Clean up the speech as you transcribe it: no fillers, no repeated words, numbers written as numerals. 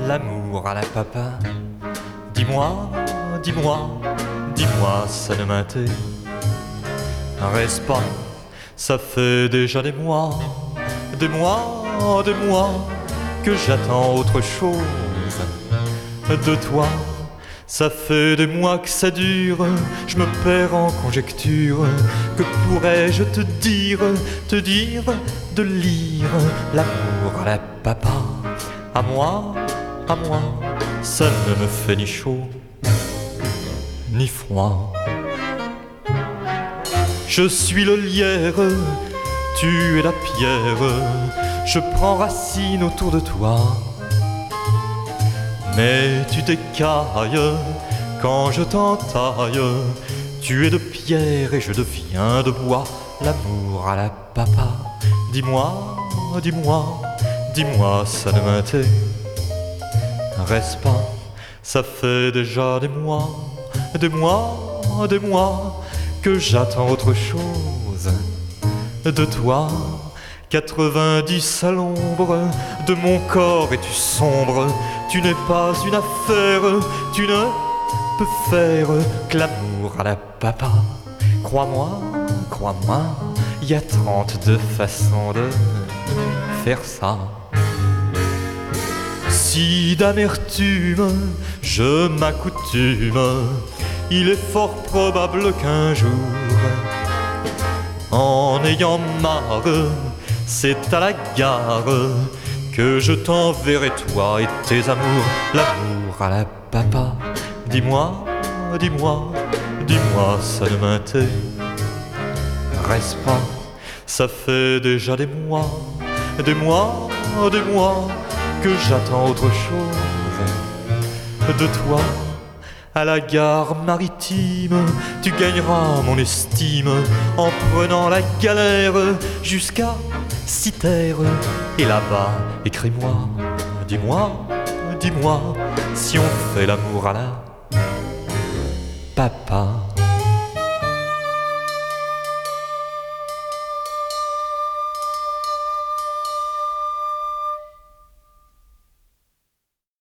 l'amour à la papa. Dis-moi, dis-moi, dis-moi, ça ne m'intéresse pas. Ça fait déjà des mois, des mois, des mois que j'attends autre chose de toi. Ça fait des mois que ça dure, je me perds en conjecture. Que pourrais-je te dire de lire l'amour à la papa. À moi, ça ne me fait ni chaud, ni froid. Je suis le lierre, tu es la pierre, je prends racine autour de toi. Mais tu t'écailles quand je t'entaille. Tu es de pierre et je deviens de bois. L'amour à la papa. Dis-moi, dis-moi, dis-moi, ça ne m'intéresse pas. Ça fait déjà des mois, des mois, des mois que j'attends autre chose de toi. 90 à l'ombre de mon corps et tu sombres. Tu n'es pas une affaire, tu ne peux faire que l'amour à la papa. Crois-moi, crois-moi, il y a 32 façons de faire ça. Si d'amertume je m'accoutume, il est fort probable qu'un jour, en ayant marre, c'est à la gare que je t'enverrai toi et tes amours. L'amour à la papa. Dis-moi, dis-moi, dis-moi, ça ne m'intéresse pas. Ça fait déjà des mois, des mois, des mois que j'attends autre chose de toi. À la gare maritime, tu gagneras mon estime en prenant la galère jusqu'à Citerre. Et là-bas, écris-moi, dis-moi, dis-moi, si on fait l'amour à la papa.